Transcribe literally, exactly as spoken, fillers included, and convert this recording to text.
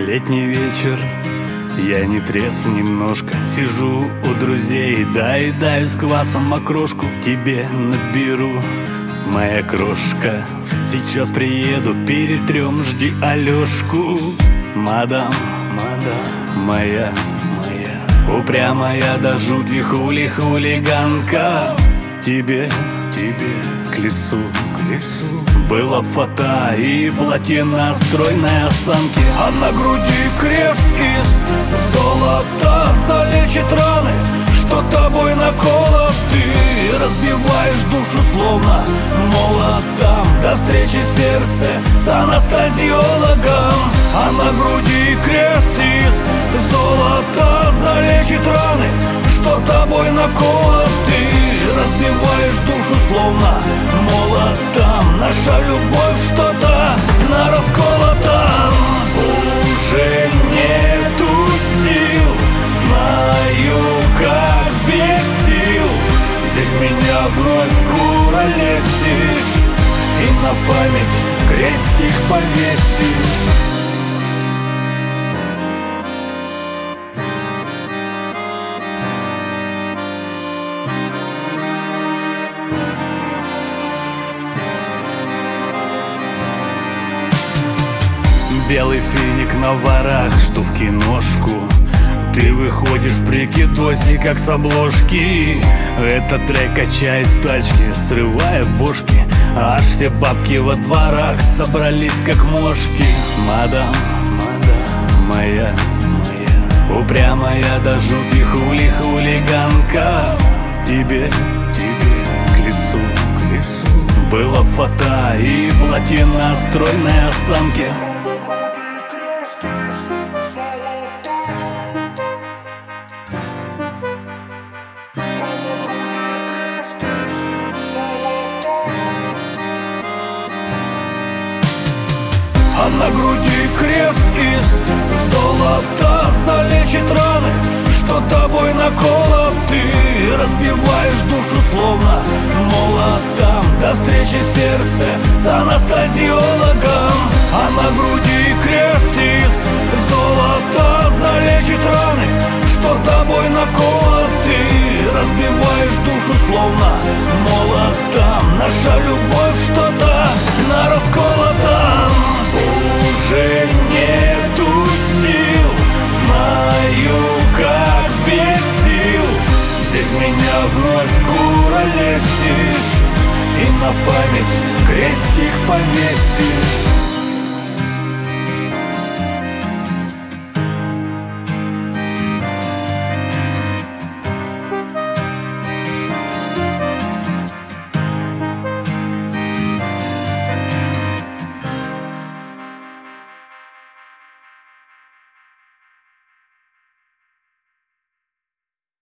Летний вечер, я не трезв немножко. Сижу у друзей, доедаю с квасом окрошку. Тебе наберу, моя крошка. Сейчас приеду, перетрем, жди Алешку. Мадам, мадам, моя, моя упрямая до жути хули-хулиганка. Тебе, тебе к лицу, к лицу была фата и платина стройной осанки. А на груди крест из золота залечит раны, что тобой наколот. Ты разбиваешь душу словно молотом. До встречи сердце с анестезиологом. А на груди крест из золота залечит раны, что тобой наколот. Ты разбиваешь душу словно молотом. Наша любовь что-то на расколотом. Уже нету сил, знаю, как без сил. Здесь меня вновь куролесишь и на память крестик повесишь. Белый финик на ворах, жду в киношку. Ты выходишь в прикидосе, как с обложки. Этот трек качает в тачке, срывая бошки. Аж все бабки во дворах собрались, как мошки. Мадам, мадам, моя, моя упрямая до жути хули-хулиганка. Тебе, тебе к лицу, к лицу была фата и платина стройной осанки. А на груди крест из золота залечит раны, что тобой наколот. Ты разбиваешь душу словно молотом. До встречи сердце с анестезиологом. А на груди крест из золота залечит раны, что тобой наколот. Ты разбиваешь душу словно молотом. Наша любовь что-то на расколотом. Уже нету сил, знаю, как без сил. Здесь меня вновь куролесишь и на память крестик повесишь.